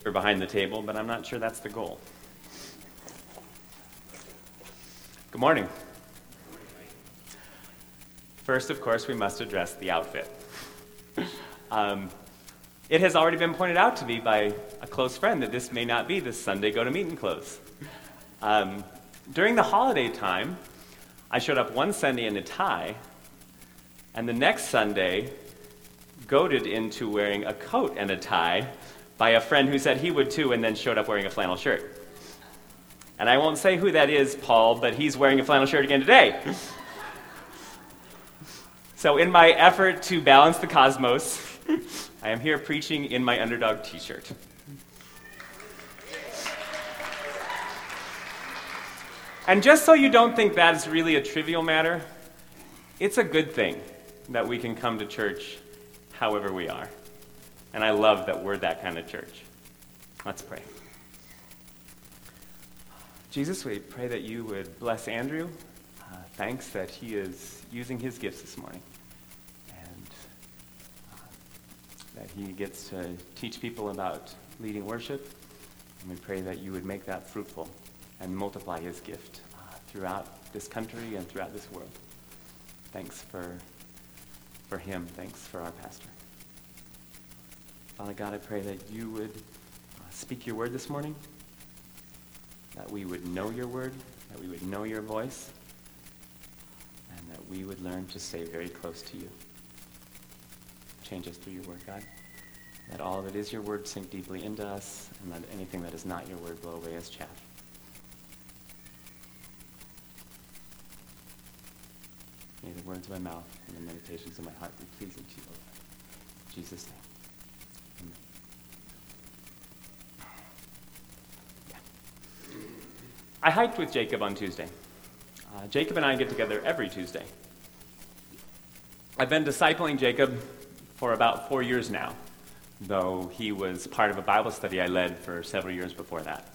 or behind the table, but I'm not sure that's the goal. Good morning. First, of course, we must address the outfit. It has already been pointed out to me by a close friend that this may not be the Sunday go-to-meeting clothes. During the holiday time, I showed up one Sunday in a tie, and the next Sunday, goaded into wearing a coat and a tie by a friend who said he would too, and then showed up wearing a flannel shirt. And I won't say who that is, Paul, but he's wearing a flannel shirt again today. So in my effort to balance the cosmos, I am here preaching in my underdog t-shirt. And just so you don't think that is really a trivial matter, it's a good thing that we can come to church however we are. And I love that we're that kind of church. Let's pray. Jesus, we pray that you would bless Andrew. Thanks that he is using his gifts this morning. And that he gets to teach people about leading worship. And we pray that you would make that fruitful and multiply his gift throughout this country and throughout this world. Thanks for him. Thanks for our pastor. Father God, I pray that you would speak your word this morning, that we would know your word, that we would know your voice, and that we would learn to stay very close to you. Change us through your word, God. Let all that is your word sink deeply into us, and let anything that is not your word blow away as chaff. May the words of my mouth and the meditations of my heart be pleasing to you, Lord. In Jesus' name. I hiked with Jacob on Tuesday. Jacob and I get together every Tuesday. I've been discipling Jacob for about 4 years now, though he was part of a Bible study I led for several years before that.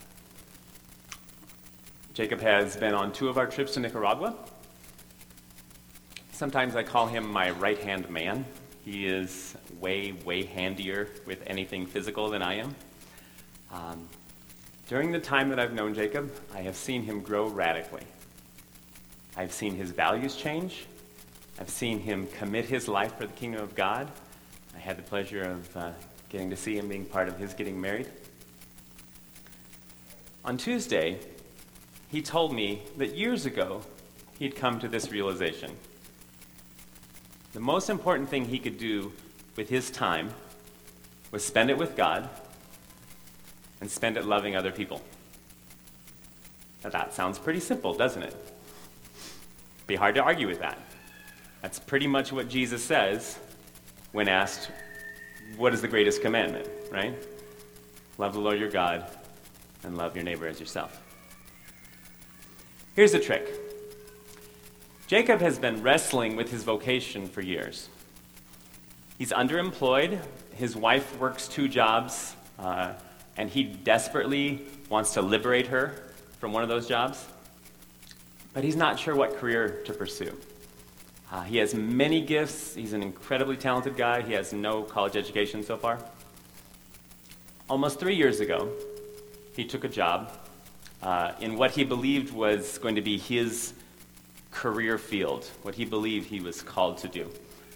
Jacob has been on 2 of our trips to Nicaragua. Sometimes I call him my right-hand man. He is way, way handier with anything physical than I am. During the time that I've known Jacob, I have seen him grow radically. I've seen his values change. I've seen him commit his life for the kingdom of God. I had the pleasure of getting to see him being part of his getting married. On Tuesday, he told me that years ago, he'd come to this realization. The most important thing he could do with his time was spend it with God and spend it loving other people. Now that sounds pretty simple, doesn't it? Be hard to argue with that. That's pretty much what Jesus says when asked, what is the greatest commandment, right? Love the Lord your God and love your neighbor as yourself. Here's the trick. Jacob has been wrestling with his vocation for years. He's underemployed. His wife works 2 jobs, and he desperately wants to liberate her from one of those jobs. But he's not sure what career to pursue. He has many gifts. He's an incredibly talented guy. He has no college education so far. Almost 3 years ago, he took a job in what he believed was going to be his career field, what he believed he was called to do.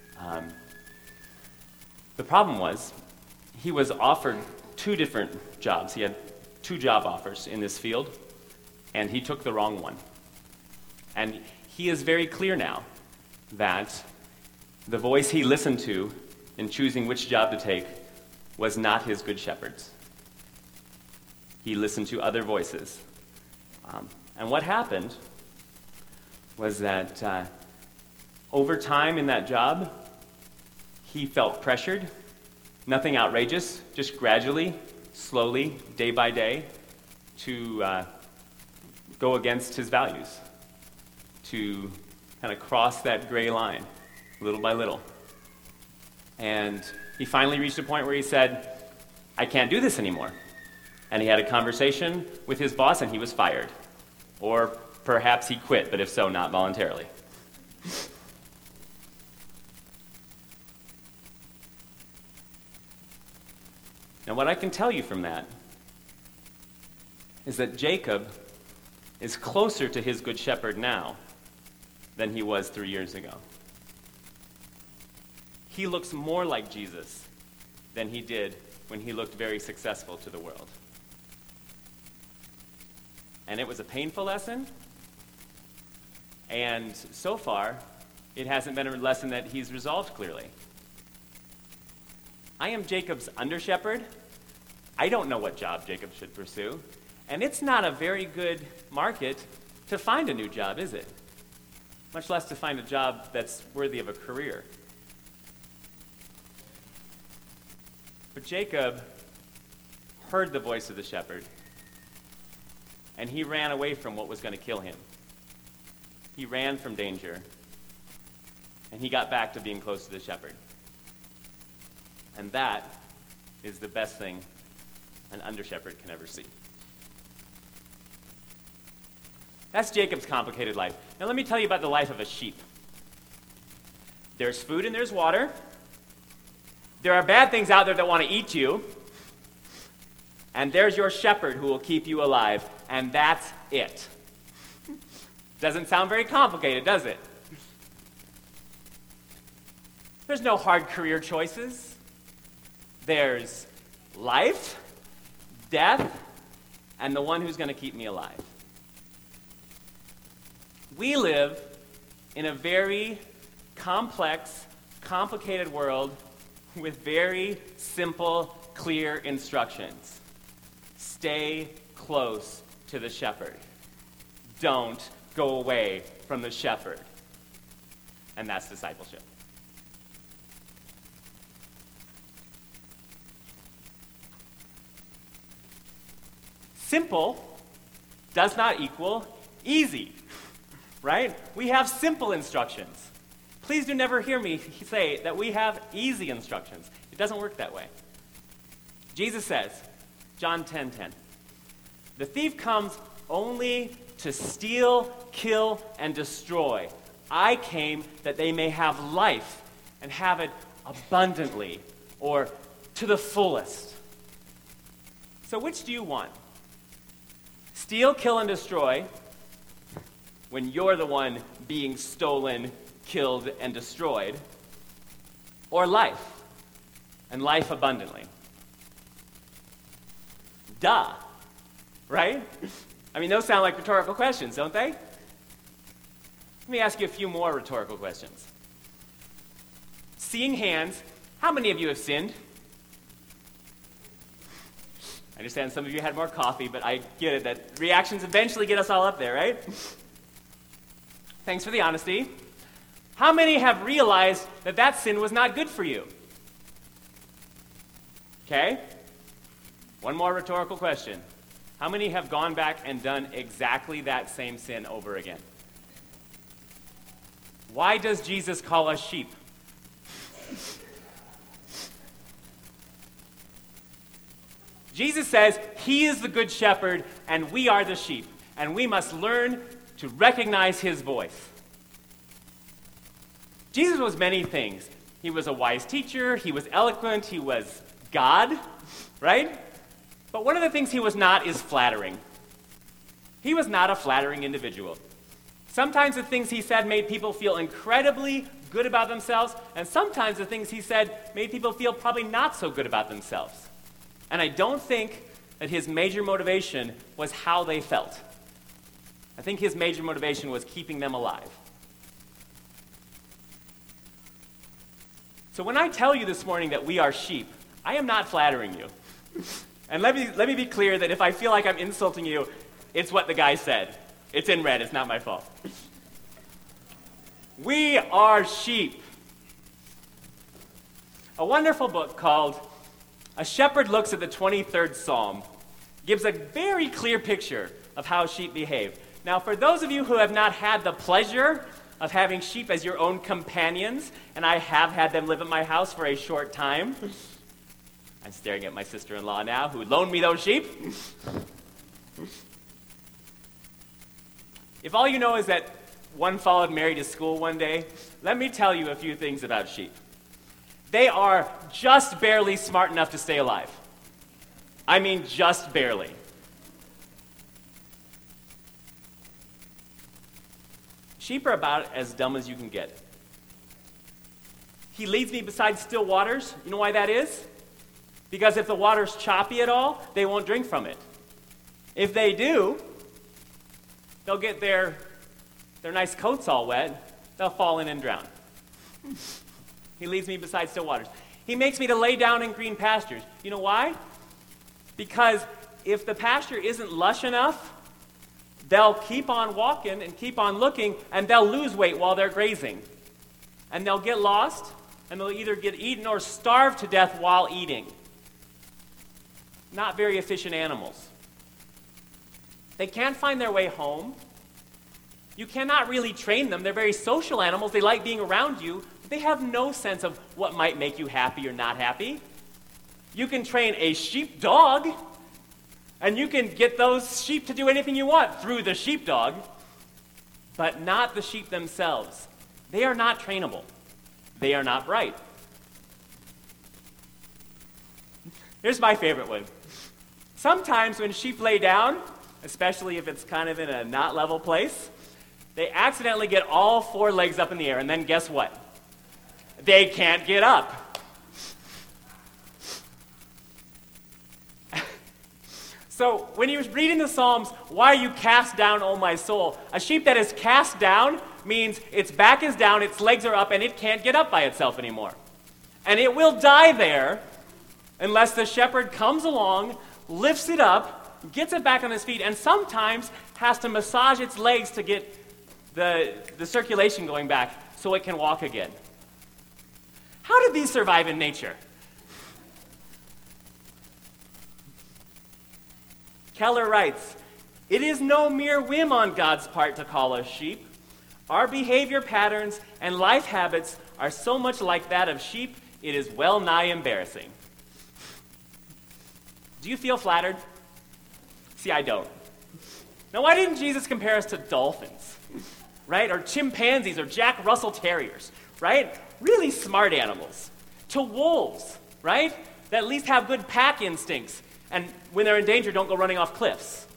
The problem was, he was offered 2 different jobs. He had 2 job offers in this field, and he took the wrong one. And he is very clear now that the voice he listened to in choosing which job to take was not his good shepherd's. He listened to other voices. And what happened was that over time in that job, he felt pressured. Nothing outrageous, just gradually, slowly, day by day, to go against his values, to kind of cross that gray line, little by little. And he finally reached a point where he said, I can't do this anymore. And he had a conversation with his boss, and he was fired. Or perhaps he quit, but if so, not voluntarily. Now, what I can tell you from that is that Jacob is closer to his good shepherd now than he was 3 years ago. He looks more like Jesus than he did when he looked very successful to the world. And it was a painful lesson, and so far, it hasn't been a lesson that he's resolved clearly. I am Jacob's under-shepherd. I don't know what job Jacob should pursue, and it's not a very good market to find a new job, is it? Much less to find a job that's worthy of a career. But Jacob heard the voice of the shepherd, and he ran away from what was going to kill him. He ran from danger, and he got back to being close to the shepherd. And that is the best thing an under-shepherd can ever see. That's Jacob's complicated life. Now let me tell you about the life of a sheep. There's food and there's water. There are bad things out there that want to eat you. And there's your shepherd who will keep you alive. And that's it. Doesn't sound very complicated, does it? There's no hard career choices. There's life, death, and the one who's going to keep me alive. We live in a very complex, complicated world with very simple, clear instructions. Stay close to the shepherd. Don't go away from the shepherd. And that's discipleship. Simple does not equal easy, right? We have simple instructions. Please do never hear me say that we have easy instructions. It doesn't work that way. Jesus says, John 10:10, "The thief comes only to steal, kill, and destroy. I came that they may have life and have it abundantly," or to the fullest. So which do you want? Steal, kill, and destroy when you're the one being stolen, killed, and destroyed, or life, and life abundantly? Duh, right? I mean, those sound like rhetorical questions, don't they? Let me ask you a few more rhetorical questions. Seeing hands, how many of you have sinned? I understand some of you had more coffee, but I get it that reactions eventually get us all up there, right? Thanks for the honesty. How many have realized that that sin was not good for you? Okay? One more rhetorical question. How many have gone back and done exactly that same sin over again? Why does Jesus call us sheep? Jesus says he is the good shepherd and we are the sheep, and we must learn to recognize his voice. Jesus was many things. He was a wise teacher, he was eloquent, he was God, right? But one of the things he was not is flattering. He was not a flattering individual. Sometimes the things he said made people feel incredibly good about themselves, and sometimes the things he said made people feel probably not so good about themselves. And I don't think that his major motivation was how they felt. I think his major motivation was keeping them alive. So when I tell you this morning that we are sheep, I am not flattering you. And let me be clear that if I feel like I'm insulting you, it's what the guy said. It's in red, it's not my fault. We are sheep. A wonderful book called A Shepherd Looks at the 23rd Psalm gives a very clear picture of how sheep behave. Now, for those of you who have not had the pleasure of having sheep as your own companions, and I have had them live at my house for a short time. I'm staring at my sister-in-law now, who loaned me those sheep. If all you know is that one followed Mary to school one day, let me tell you a few things about sheep. They are just barely smart enough to stay alive. I mean, just barely. Sheep are about as dumb as you can get. He leads me beside still waters. You know why that is? Because if the water's choppy at all, they won't drink from it. If they do, they'll get their nice coats all wet. They'll fall in and drown. He leads me beside still waters. He makes me to lay down in green pastures. You know why? Because if the pasture isn't lush enough, they'll keep on walking and keep on looking, and they'll lose weight while they're grazing. And they'll get lost, and they'll either get eaten or starve to death while eating. Not very efficient animals. They can't find their way home. You cannot really train them. They're very social animals. They like being around you. But they have no sense of what might make you happy or not happy. You can train a sheep dog, and you can get those sheep to do anything you want through the sheepdog, but not the sheep themselves. They are not trainable. They are not bright. Here's my favorite one. Sometimes when sheep lay down, especially if it's kind of in a not level place, they accidentally get all four legs up in the air, and then guess what? They can't get up. So when he was reading the Psalms, why are you cast down, O my soul? A sheep that is cast down means its back is down, its legs are up, and it can't get up by itself anymore. And it will die there unless the shepherd comes along, lifts it up, gets it back on its feet, and sometimes has to massage its legs to get the circulation going back so it can walk again. How did these survive in nature? Keller writes, "It is no mere whim on God's part to call us sheep. Our behavior patterns and life habits are so much like that of sheep, it is well nigh embarrassing." Do you feel flattered? See, I don't. Now, why didn't Jesus compare us to dolphins, right? Or chimpanzees or Jack Russell Terriers, right? Really smart animals. To wolves, right? That at least have good pack instincts. And when they're in danger, don't go running off cliffs.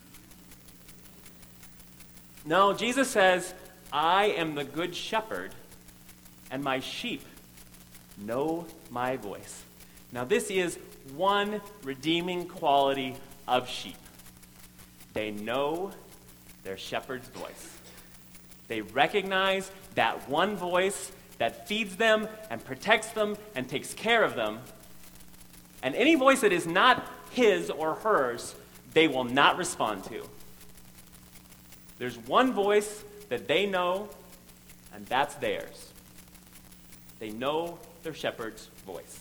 No, Jesus says, "I am the good shepherd, and my sheep know my voice." Now, this is one redeeming quality of sheep. They know their shepherd's voice. They recognize that one voice that feeds them and protects them and takes care of them. And any voice that is not his or hers, they will not respond to. There's one voice that they know, and that's theirs. They know their shepherd's voice.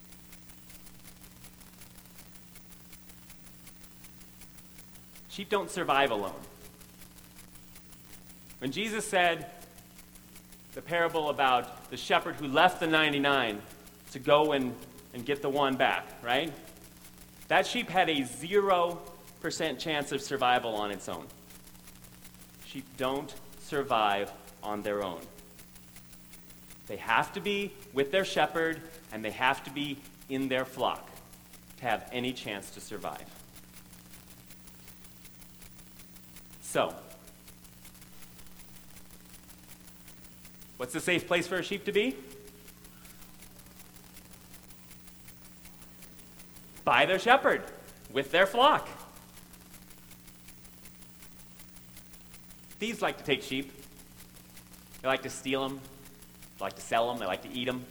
Sheep don't survive alone. When Jesus said the parable about the shepherd who left the 99 to go and get the one back, right? That sheep had a 0% chance of survival on its own. Sheep don't survive on their own. They have to be with their shepherd, and they have to be in their flock to have any chance to survive. So, what's a safe place for a sheep to be? By their shepherd, with their flock. Thieves like to take sheep. They like to steal them. They like to sell them. They like to eat them.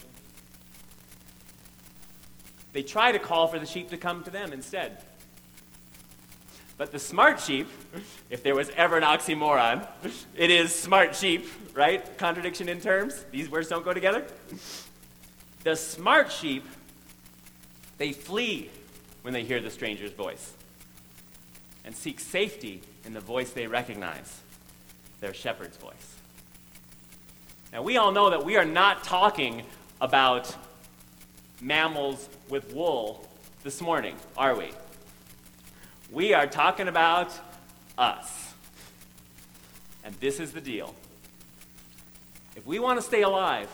They try to call for the sheep to come to them instead. But the smart sheep, if there was ever an oxymoron, it is smart sheep, right? Contradiction in terms. These words don't go together. The smart sheep, they flee when they hear the stranger's voice and seek safety in the voice they recognize, their shepherd's voice. Now, we all know that we are not talking about mammals with wool this morning, are we? We are talking about us. And this is the deal. If we want to stay alive,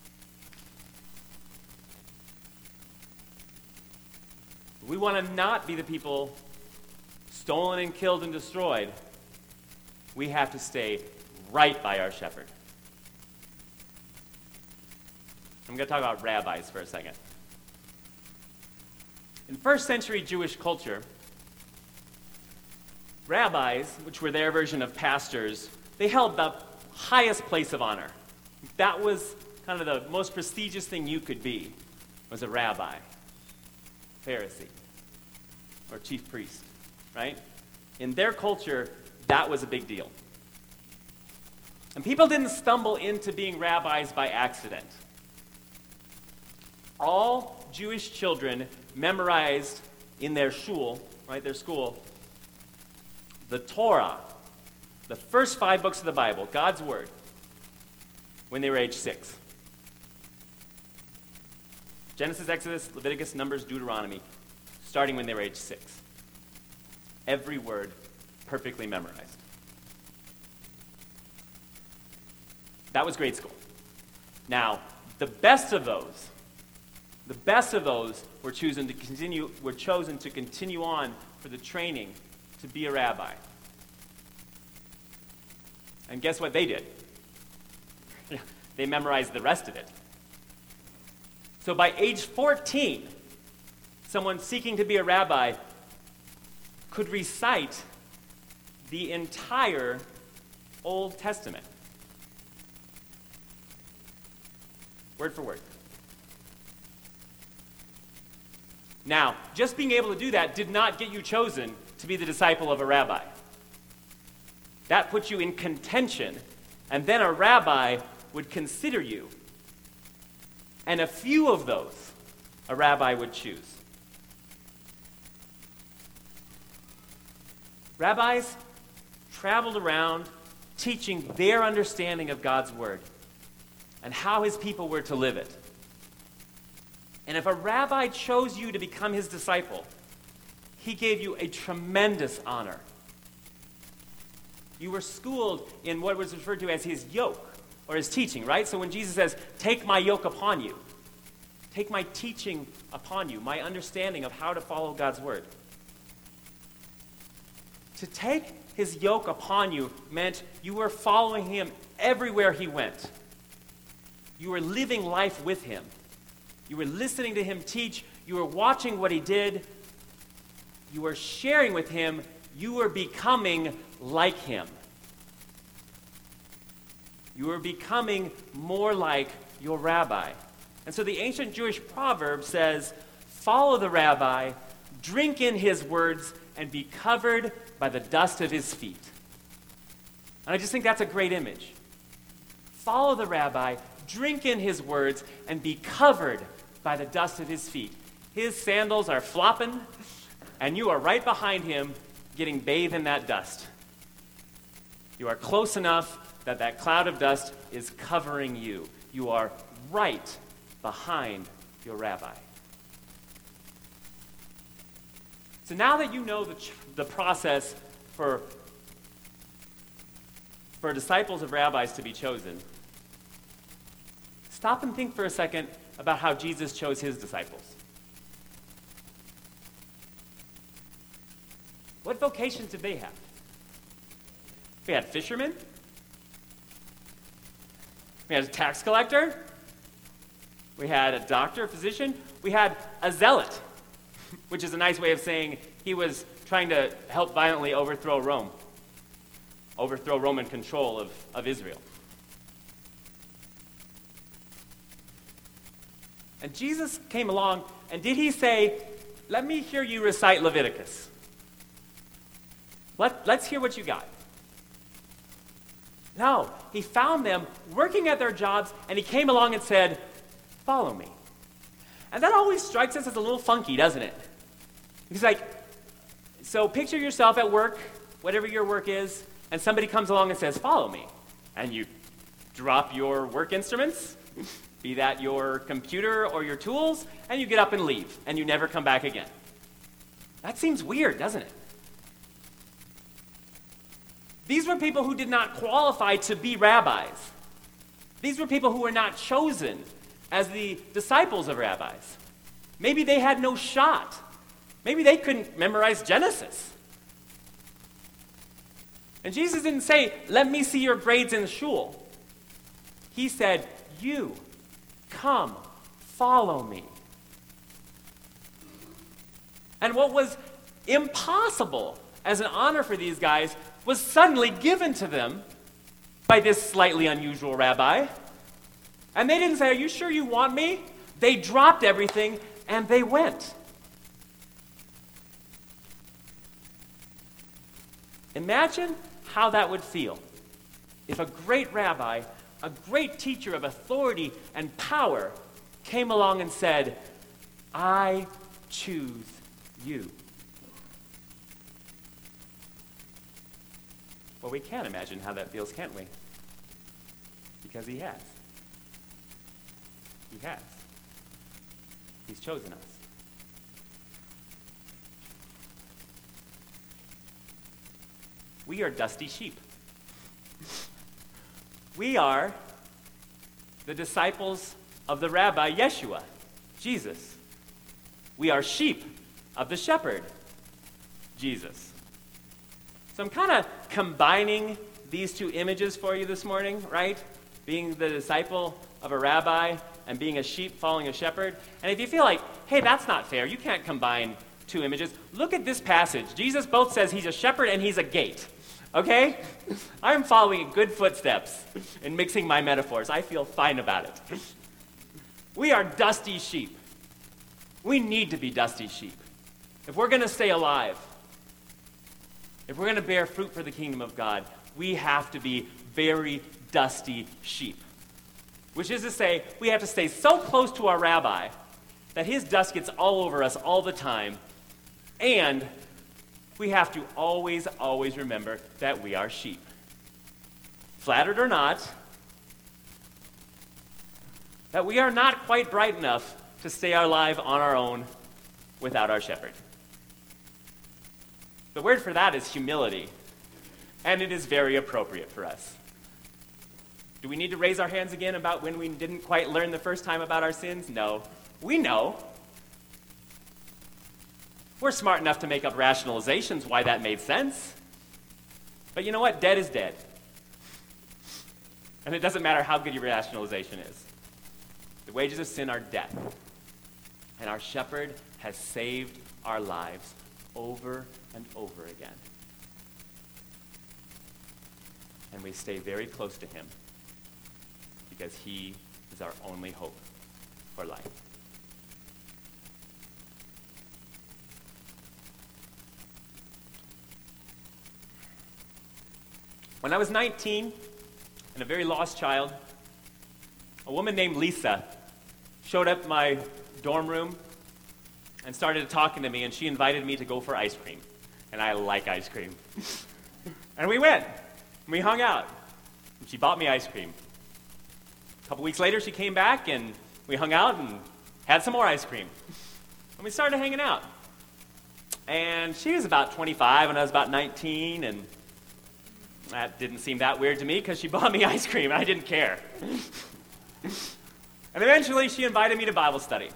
we want to not be the people stolen and killed and destroyed, we have to stay right by our shepherd. I'm going to talk about rabbis for a second. In first century Jewish culture, rabbis, which were their version of pastors, they held the highest place of honor. That was kind of the most prestigious thing you could be, was a rabbi, Pharisee, or chief priest, right? In their culture, that was a big deal. And people didn't stumble into being rabbis by accident. All Jewish children memorized in their shul, right, their school, the Torah, the first 5 books of the Bible, God's Word, when they were age 6. Genesis, Exodus, Leviticus, Numbers, Deuteronomy, starting when they were age 6. Every word perfectly memorized. That was grade school. Now, the best of those were chosen to continue on for the training to be a rabbi. And guess what they did? They memorized the rest of it. So by age 14, someone seeking to be a rabbi could recite the entire Old Testament. Word for word. Now, just being able to do that did not get you chosen to be the disciple of a rabbi. That puts you in contention, and then a rabbi would consider you. And a few of those a rabbi would choose. Rabbis traveled around teaching their understanding of God's Word and how his people were to live it. And if a rabbi chose you to become his disciple, he gave you a tremendous honor. You were schooled in what was referred to as his yoke, or his teaching, right? So when Jesus says, take my yoke upon you, take my teaching upon you, my understanding of how to follow God's Word. To take his yoke upon you meant you were following him everywhere he went. You were living life with him. You were listening to him teach. You were watching what he did. You were sharing with him. You were becoming like him. You were becoming more like your rabbi. And so the ancient Jewish proverb says, follow the rabbi, drink in his words, and be covered by the dust of his feet. And I just think that's a great image. Follow the rabbi, drink in his words, and be covered by the dust of his feet. His sandals are flopping, and you are right behind him getting bathed in that dust. You are close enough that that cloud of dust is covering you. You are right behind your rabbi. So now that you know the process for disciples of rabbis to be chosen, stop and think for a second about how Jesus chose his disciples. What vocations did they have? We had fishermen. We had a tax collector. We had a doctor, a physician. We had a zealot, which is a nice way of saying he was trying to help violently overthrow Rome, overthrow Roman control of Israel. And Jesus came along, and did he say, let me hear you recite Leviticus? Let's hear what you got. No, he found them working at their jobs, and he came along and said, follow me. And that always strikes us as a little funky, doesn't it? He's like, so picture yourself at work, whatever your work is, and somebody comes along and says, follow me. And you drop your work instruments, be that your computer or your tools, and you get up and leave, and you never come back again. That seems weird, doesn't it? These were people who did not qualify to be rabbis. These were people who were not chosen as the disciples of rabbis. Maybe they had no shot. Maybe they couldn't memorize Genesis. And Jesus didn't say, let me see your grades in the shul. He said, you, come, follow me. And what was impossible as an honor for these guys was suddenly given to them by this slightly unusual rabbi. And they didn't say, are you sure you want me? They dropped everything and they went. Imagine how that would feel if a great rabbi, a great teacher of authority and power, came along and said, I choose you. Well, we can imagine how that feels, can't we? Because he has. He has. He's chosen us. We are dusty sheep. We are the disciples of the rabbi Yeshua, Jesus. We are sheep of the shepherd, Jesus. So I'm kind of combining these two images for you this morning, right? Being the disciple of a rabbi and being a sheep following a shepherd. And if you feel like, hey, that's not fair, you can't combine two images, look at this passage. Jesus both says he's a shepherd and he's a gate. Okay? I'm following good footsteps in mixing my metaphors. I feel fine about it. We are dusty sheep. We need to be dusty sheep. If we're going to stay alive, if we're going to bear fruit for the kingdom of God, we have to be very dusty sheep. Which is to say, we have to stay so close to our rabbi that his dust gets all over us all the time, and we have to always, always remember that we are sheep. Flattered or not, that we are not quite bright enough to stay alive on our own without our shepherd. The word for that is humility, and it is very appropriate for us. Do we need to raise our hands again about when we didn't quite learn the first time about our sins? No. We know. We're smart enough to make up rationalizations why that made sense. But you know what? Dead is dead. And it doesn't matter how good your rationalization is. The wages of sin are death. And our shepherd has saved our lives over and over again. And we stay very close to him because he is our only hope for life. When I was 19 and a very lost child, a woman named Lisa showed up in my dorm room and started talking to me, and she invited me to go for ice cream. And I like ice cream. And we went. And we hung out. And she bought me ice cream. A couple weeks later, she came back, and we hung out and had some more ice cream. And we started hanging out. And she was about 25, and I was about 19, and that didn't seem that weird to me because she bought me ice cream, and I didn't care. And eventually, she invited me to Bible study.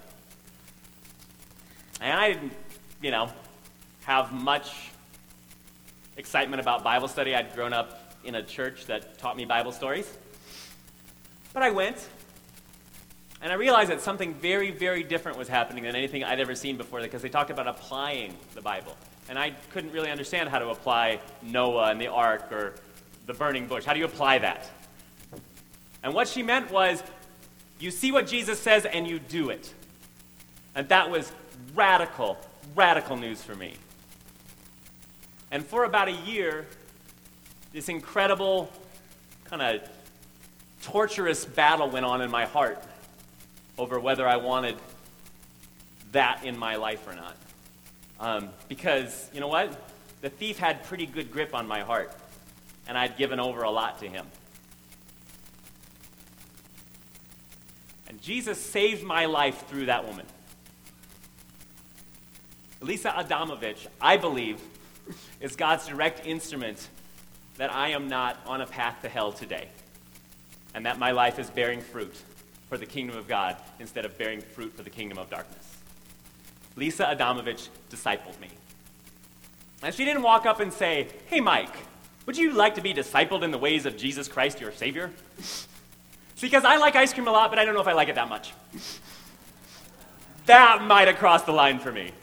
And I didn't, have much excitement about Bible study. I'd grown up in a church that taught me Bible stories. But I went, and I realized that something very, very different was happening than anything I'd ever seen before, because they talked about applying the Bible. And I couldn't really understand how to apply Noah and the ark or the burning bush. How do you apply that? And what she meant was, you see what Jesus says and you do it. And that was radical, radical news for me. And for about a year, this incredible kind of torturous battle went on in my heart over whether I wanted that in my life or not. Because, you know what? The thief had pretty good grip on my heart, and I'd given over a lot to him. And Jesus saved my life through that woman. Lisa Adamovich, I believe, is God's direct instrument that I am not on a path to hell today, and that my life is bearing fruit for the kingdom of God instead of bearing fruit for the kingdom of darkness. Lisa Adamovich discipled me. And she didn't walk up and say, hey, Mike, Would you like to be discipled in the ways of Jesus Christ, your Savior? See, because I like ice cream a lot, but I don't know if I like it that much. That might have crossed the line for me.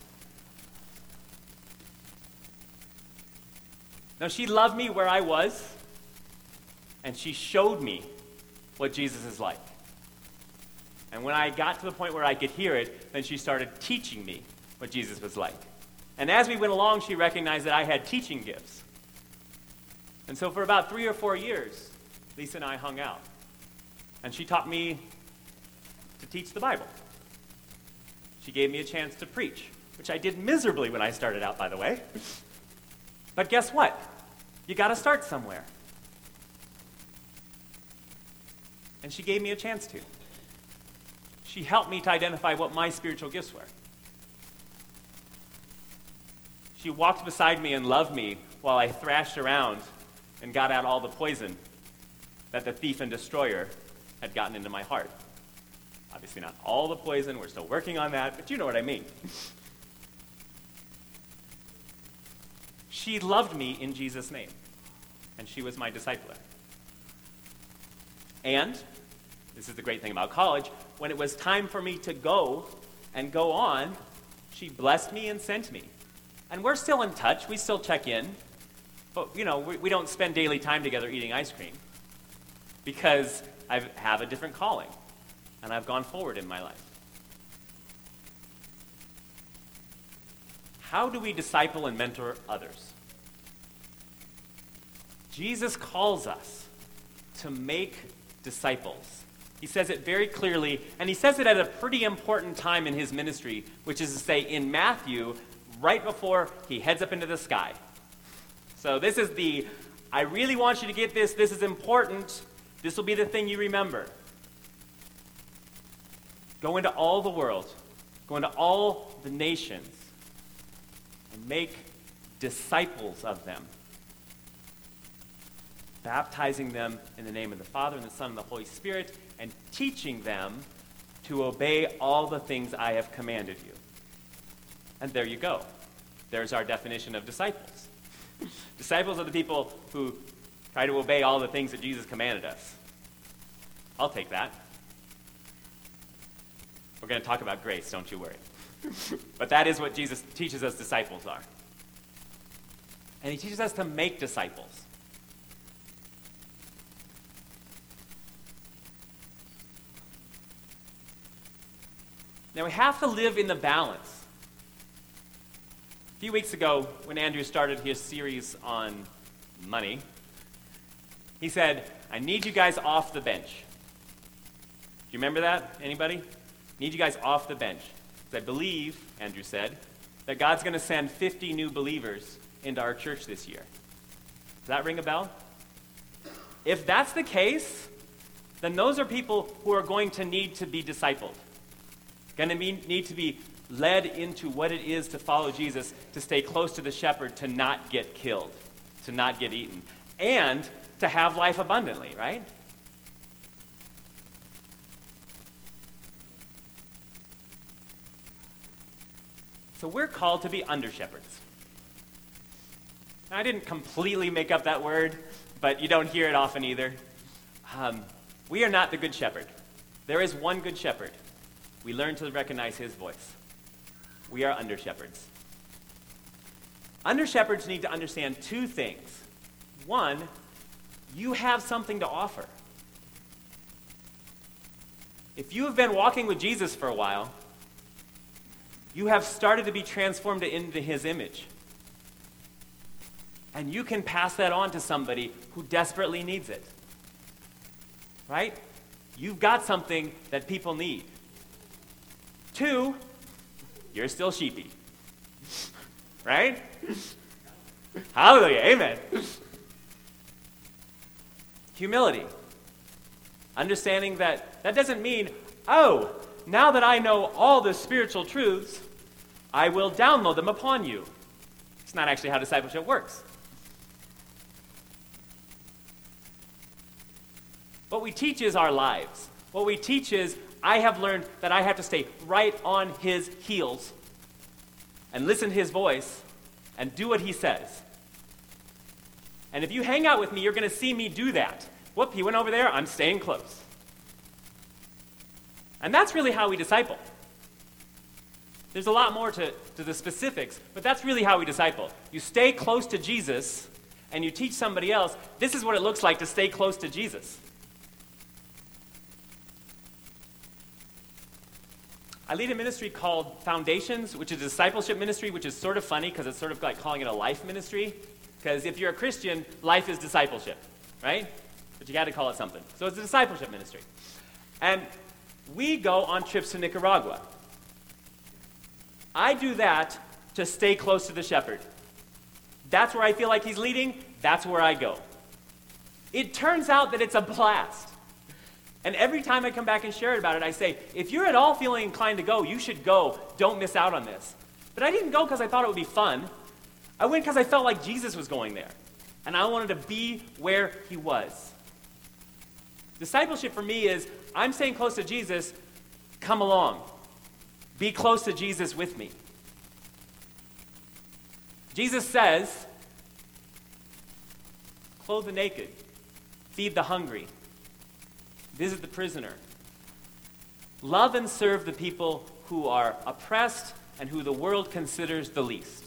No, she loved me where I was, and she showed me what Jesus is like. And when I got to the point where I could hear it, then she started teaching me what Jesus was like. And as we went along, she recognized that I had teaching gifts. And so for about 3 or 4 years, Lisa and I hung out. And she taught me to teach the Bible. She gave me a chance to preach, which I did miserably when I started out, by the way. But guess what? You got to start somewhere. And she gave me a chance to. She helped me to identify what my spiritual gifts were. She walked beside me and loved me while I thrashed around and got out all the poison that the thief and destroyer had gotten into my heart. Obviously not all the poison, we're still working on that, but you know what I mean. She loved me in Jesus' name, and she was my discipler. And, this is the great thing about college, when it was time for me to go and go on, she blessed me and sent me. And we're still in touch, we still check in, but we don't spend daily time together eating ice cream because I have a different calling, and I've gone forward in my life. How do we disciple and mentor others? Jesus calls us to make disciples. He says it very clearly, and he says it at a pretty important time in his ministry, which is to say in Matthew, right before he heads up into the sky. So this is I really want you to get this is important, this will be the thing you remember. Go into all the world, go into all the nations, and make disciples of them, baptizing them in the name of the Father and the Son and the Holy Spirit, and teaching them to obey all the things I have commanded you. And there you go. There's our definition of disciples. Disciples are the people who try to obey all the things that Jesus commanded us. I'll take that. We're going to talk about grace, don't you worry. But that is what Jesus teaches us disciples are. And he teaches us to make disciples. Now, we have to live in the balance. A few weeks ago, when Andrew started his series on money, he said, I need you guys off the bench. Do you remember that? Anybody? Need you guys off the bench. Because I believe, Andrew said, that God's going to send 50 new believers into our church this year. Does that ring a bell? If that's the case, then those are people who are going to need to be discipled. Going to need to be led into what it is to follow Jesus, to stay close to the shepherd, to not get killed, to not get eaten, and to have life abundantly, right? So we're called to be under-shepherds. I didn't completely make up that word, but you don't hear it often either. We are not the good shepherd. There is one good shepherd. We learn to recognize his voice. We are under-shepherds. Under-shepherds need to understand two things. One, you have something to offer. If you have been walking with Jesus for a while, you have started to be transformed into his image. And you can pass that on to somebody who desperately needs it. Right? You've got something that people need. Two, you're still sheepy. Right? Hallelujah. Amen. Humility. Understanding that doesn't mean, oh, now that I know all the spiritual truths, I will download them upon you. It's not actually how discipleship works. What we teach is our lives. What we teach is, I have learned that I have to stay right on his heels and listen to his voice and do what he says. And if you hang out with me, you're going to see me do that. Whoop, he went over there, I'm staying close. And that's really how we disciple. There's a lot more to the specifics, but that's really how we disciple. You stay close to Jesus, and you teach somebody else, this is what it looks like to stay close to Jesus. I lead a ministry called Foundations, which is a discipleship ministry, which is sort of funny because it's sort of like calling it a life ministry. Because if you're a Christian, life is discipleship, right? But you got to call it something. So it's a discipleship ministry. And we go on trips to Nicaragua. I do that to stay close to the shepherd. That's where I feel like he's leading. That's where I go. It turns out that it's a blast. And every time I come back and share about it, I say, if you're at all feeling inclined to go, you should go. Don't miss out on this. But I didn't go because I thought it would be fun. I went because I felt like Jesus was going there. And I wanted to be where he was. Discipleship for me is, I'm staying close to Jesus, come along. Be close to Jesus with me. Jesus says, clothe the naked, feed the hungry, visit the prisoner. Love and serve the people who are oppressed and who the world considers the least.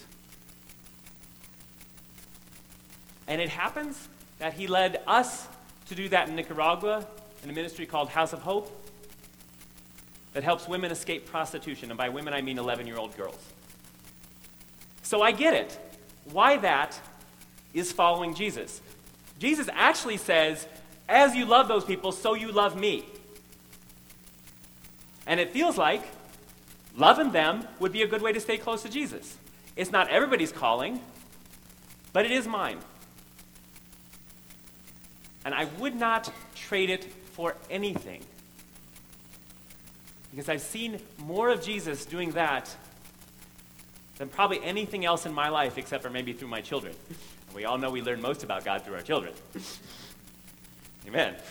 And it happens that he led us to do that in Nicaragua in a ministry called House of Hope that helps women escape prostitution. And by women, I mean 11-year-old girls. So I get it. Why that is following Jesus. Jesus actually says, as you love those people, so you love me. And it feels like loving them would be a good way to stay close to Jesus. It's not everybody's calling, but it is mine. And I would not trade it for anything. Because I've seen more of Jesus doing that than probably anything else in my life, except for maybe through my children. And we all know we learn most about God through our children. Amen.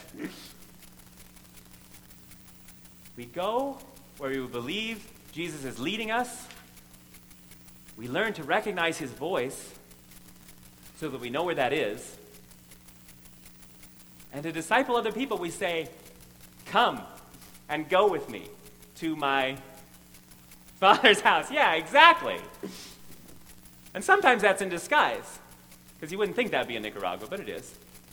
We go where we believe Jesus is leading us. We learn to recognize his voice so that we know where that is. And to disciple other people, we say, come and go with me to my Father's house. Yeah, exactly. And sometimes that's in disguise, because you wouldn't think that would be in Nicaragua, but it is.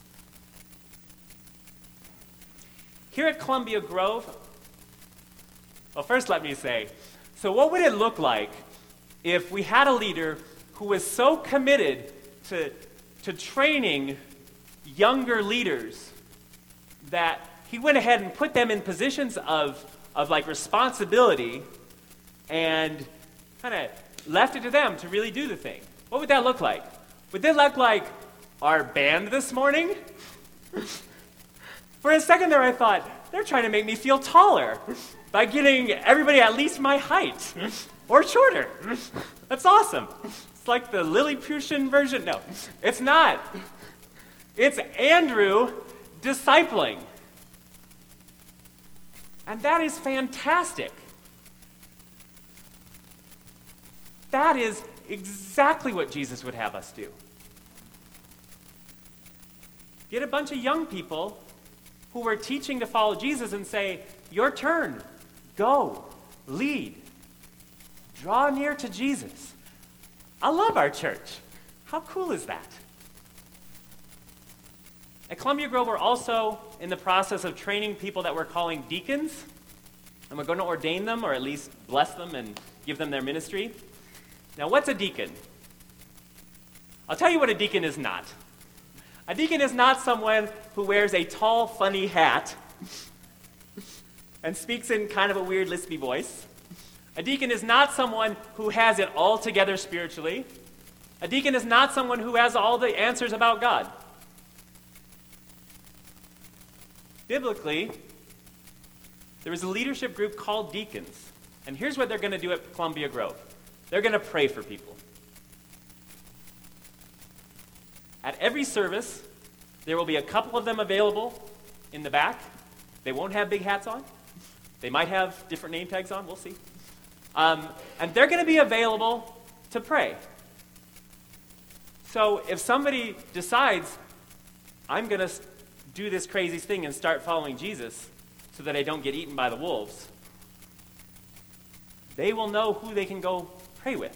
Here at Columbia Grove, well, first let me say, so what would it look like if we had a leader who was so committed to training younger leaders that he went ahead and put them in positions of like responsibility and kind of left it to them to really do the thing? What would that look like? Would that look like our band this morning? For a second there I thought, they're trying to make me feel taller by getting everybody at least my height or shorter. That's awesome. It's like the Lilliputian version. No, it's not. It's Andrew discipling. And that is fantastic. That is exactly what Jesus would have us do. Get a bunch of young people who were teaching to follow Jesus and say, your turn. Go. Lead. Draw near to Jesus. I love our church. How cool is that? At Columbia Grove, we're also in the process of training people that we're calling deacons. And we're going to ordain them, or at least bless them and give them their ministry. Now, what's a deacon? I'll tell you what a deacon is not. A deacon is not someone who wears a tall, funny hat and speaks in kind of a weird, lispy voice. A deacon is not someone who has it all together spiritually. A deacon is not someone who has all the answers about God. Biblically, there is a leadership group called deacons. And here's what they're going to do at Columbia Grove. They're going to pray for people. At every service, there will be a couple of them available in the back. They won't have big hats on. They might have different name tags on. We'll see. And they're going to be available to pray So if somebody decides, I'm going to do this crazy thing and start following Jesus so that I don't get eaten by the wolves, they will know who they can go pray with.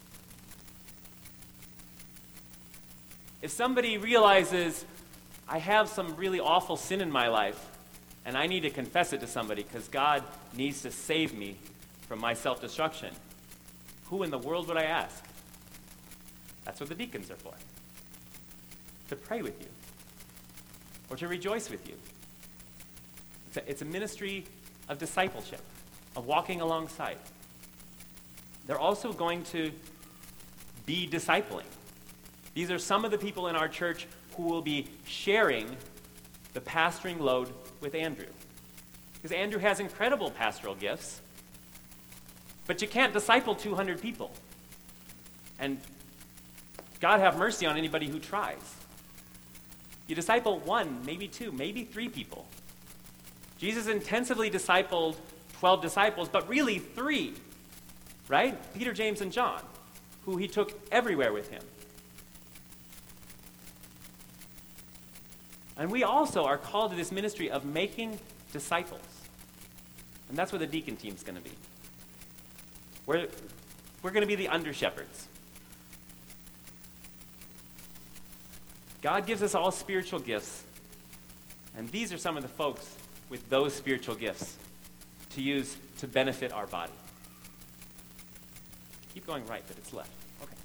If somebody realizes, I have some really awful sin in my life, and I need to confess it to somebody because God needs to save me from my self-destruction, who in the world would I ask? That's what the deacons are for. To pray with you. Or to rejoice with you. It's a ministry of discipleship, of walking alongside. They're also going to be discipling. These are some of the people in our church who will be sharing the pastoring load with Andrew. Because Andrew has incredible pastoral gifts, but you can't disciple 200 people. And God have mercy on anybody who tries. You disciple 1, maybe 2, maybe 3 people. Jesus intensively discipled 12 disciples, but really 3, right? Peter, James, and John, who he took everywhere with him. And we also are called to this ministry of making disciples. And that's where the deacon team's going to be. We're going to be the under-shepherds. God gives us all spiritual gifts. And these are some of the folks with those spiritual gifts to use to benefit our body. Keep going right, but it's left. Okay.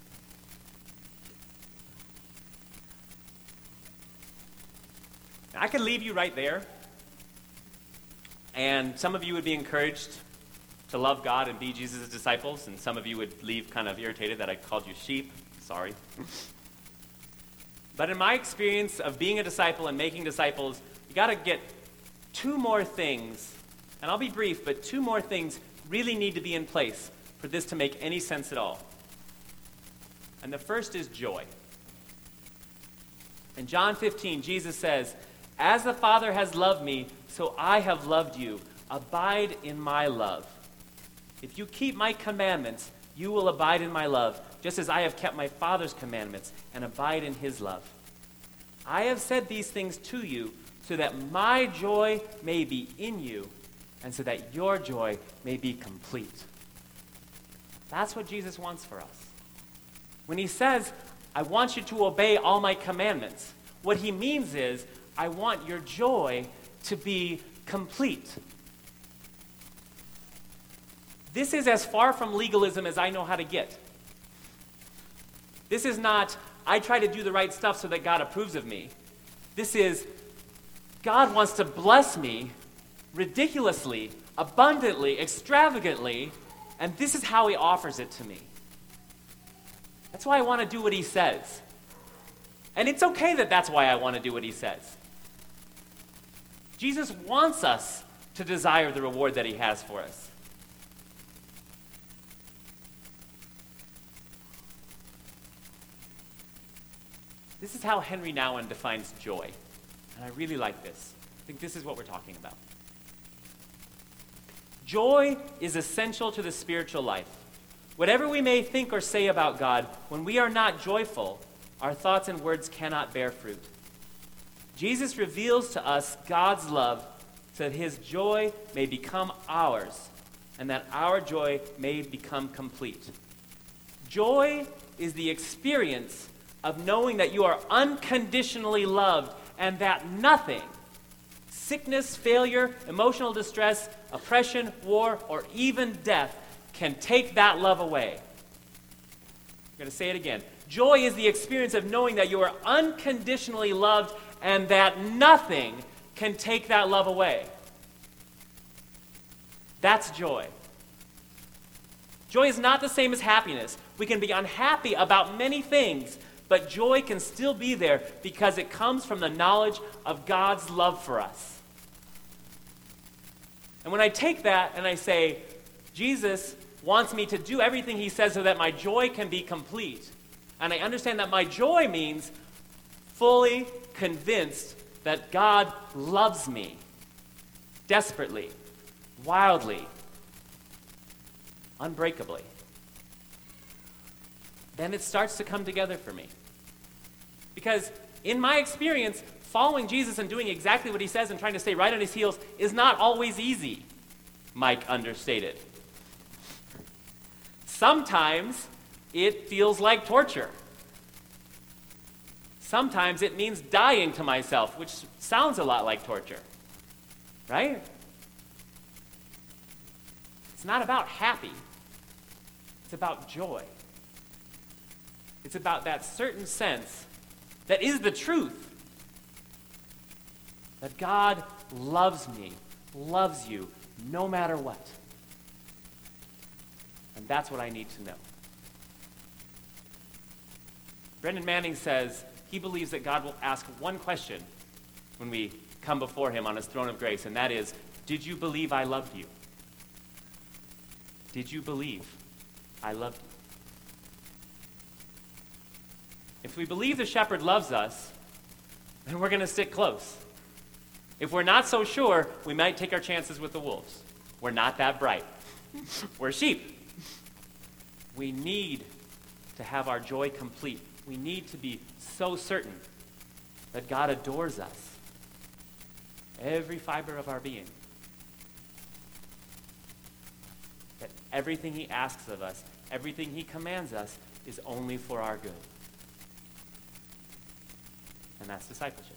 Now, I could leave you right there, and some of you would be encouraged to love God and be Jesus' disciples, and some of you would leave kind of irritated that I called you sheep. Sorry. But in my experience of being a disciple and making disciples, you got to get 2 more things, and I'll be brief, but 2 more things really need to be in place for this to make any sense at all. And the first is joy. In John 15, Jesus says, "As the Father has loved me, so I have loved you. Abide in my love. If you keep my commandments, you will abide in my love, just as I have kept my Father's commandments and abide in his love. I have said these things to you so that my joy may be in you and so that your joy may be complete." That's what Jesus wants for us. When he says, I want you to obey all my commandments, what he means is, I want your joy to be complete. This is as far from legalism as I know how to get. This is not, I try to do the right stuff so that God approves of me. This is, God wants to bless me ridiculously, abundantly, extravagantly, and this is how he offers it to me. That's why I want to do what he says. And it's okay that that's why I want to do what he says. Jesus wants us to desire the reward that he has for us. This is how Henry Nouwen defines joy. And I really like this. I think this is what we're talking about. Joy is essential to the spiritual life. Whatever we may think or say about God, when we are not joyful, our thoughts and words cannot bear fruit. Jesus reveals to us God's love so that his joy may become ours and that our joy may become complete. Joy is the experience of knowing that you are unconditionally loved and that nothing, sickness, failure, emotional distress, oppression, war, or even death can take that love away. I'm going to say it again. Joy is the experience of knowing that you are unconditionally loved and that nothing can take that love away. That's joy. Joy is not the same as happiness. We can be unhappy about many things, but joy can still be there because it comes from the knowledge of God's love for us. And when I take that and I say, Jesus wants me to do everything he says so that my joy can be complete, and I understand that my joy means fully convinced that God loves me desperately, wildly, unbreakably, then it starts to come together for me. Because in my experience, following Jesus and doing exactly what he says and trying to stay right on his heels is not always easy. Mike understated. Sometimes it feels like torture. Sometimes it means dying to myself, which sounds a lot like torture. Right? It's not about happy. It's about joy. It's about that certain sense that is the truth. That God loves me, loves you, no matter what. And that's what I need to know. Brendan Manning says he believes that God will ask one question when we come before him on his throne of grace, and that is, did you believe I loved you? Did you believe I loved you? If we believe the shepherd loves us, then we're going to stick close. If we're not so sure, we might take our chances with the wolves. We're not that bright. We're sheep. We need to have our joy complete. We need to be so certain that God adores us, every fiber of our being. That everything he asks of us, everything he commands us, is only for our good. And that's discipleship.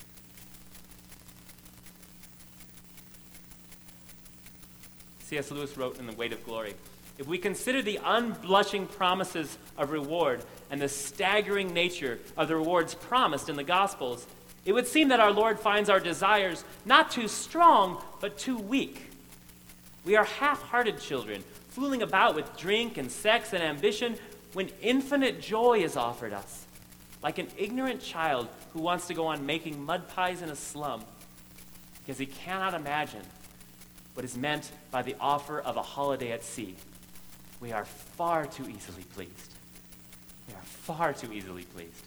C.S. Lewis wrote in The Weight of Glory, if we consider the unblushing promises of reward and the staggering nature of the rewards promised in the Gospels, it would seem that our Lord finds our desires not too strong, but too weak. We are half-hearted children, fooling about with drink and sex and ambition when infinite joy is offered us, like an ignorant child who wants to go on making mud pies in a slum because he cannot imagine what is meant by the offer of a holiday at sea. We are far too easily pleased. We are far too easily pleased.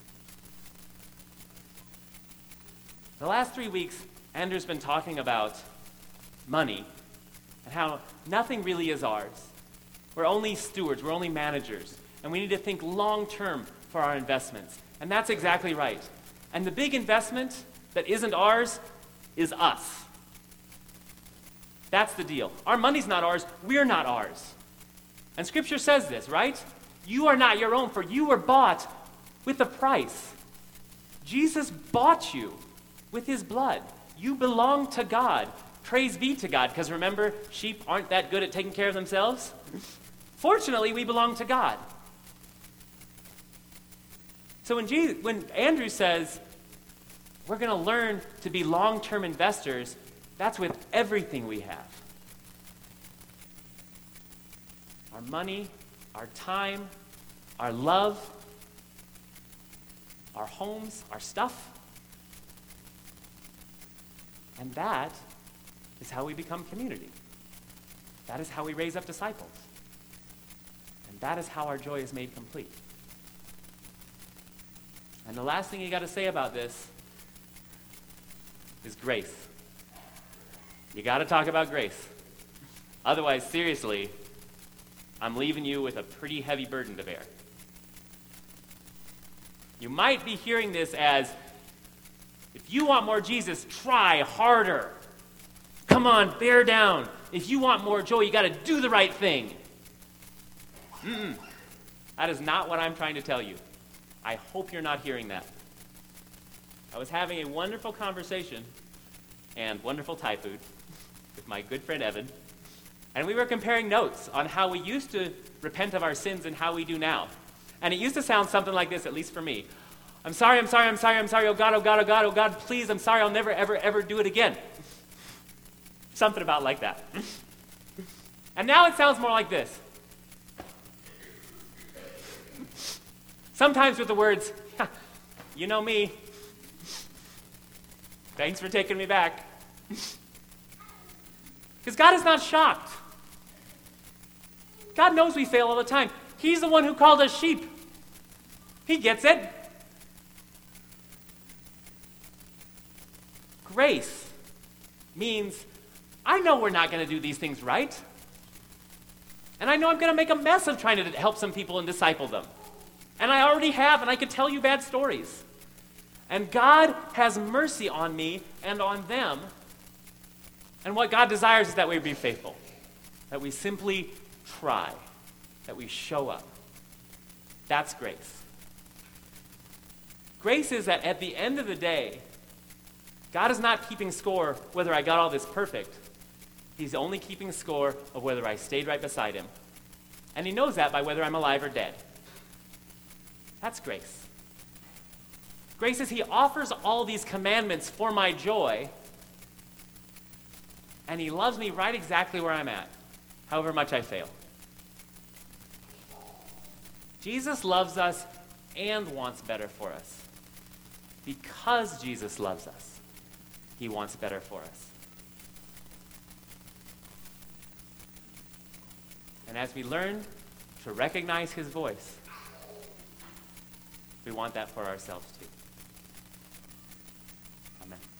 The last 3 weeks, Andrew's been talking about money and how nothing really is ours. We're only stewards, we're only managers, and we need to think long-term for our investments. And that's exactly right. And the big investment that isn't ours is us. That's the deal. Our money's not ours, we're not ours. And Scripture says this, right? You are not your own, for you were bought with a price. Jesus bought you with his blood. You belong to God. Praise be to God, because remember, sheep aren't that good at taking care of themselves. Fortunately, we belong to God. So when Andrew says, we're going to learn to be long-term investors, that's with everything we have. Our money, our time, our love, our homes, our stuff. And that is how we become community. That is how we raise up disciples. And that is how our joy is made complete. And the last thing you got to say about this is grace. You got to talk about grace. Otherwise, seriously, I'm leaving you with a pretty heavy burden to bear. You might be hearing this as, if you want more Jesus, try harder. Come on, bear down. If you want more joy, you got to do the right thing. That is not what I'm trying to tell you. I hope you're not hearing that. I was having a wonderful conversation and wonderful Thai food with my good friend Evan, and we were comparing notes on how we used to repent of our sins and how we do now. And it used to sound something like this, at least for me. I'm sorry, oh God, oh God, oh God, oh God, please, I'm sorry, I'll never, ever, ever do it again. Something about like that. And now it sounds more like this. Sometimes with the words, you know me. Thanks for taking me back. Because God is not shocked. God knows we fail all the time. He's the one who called us sheep. He gets it. Grace means I know we're not going to do these things right. And I know I'm going to make a mess of trying to help some people and disciple them. And I already have, and I could tell you bad stories. And God has mercy on me and on them. And what God desires is that we be faithful, that we simply try, that we show up. That's grace. Grace is that at the end of the day, God is not keeping score whether I got all this perfect. He's only keeping score of whether I stayed right beside him. And he knows that by whether I'm alive or dead. That's grace. Grace is he offers all these commandments for my joy, and he loves me right exactly where I'm at, however much I fail. Jesus loves us and wants better for us. Because Jesus loves us, he wants better for us. And as we learn to recognize his voice, we want that for ourselves too. Amen.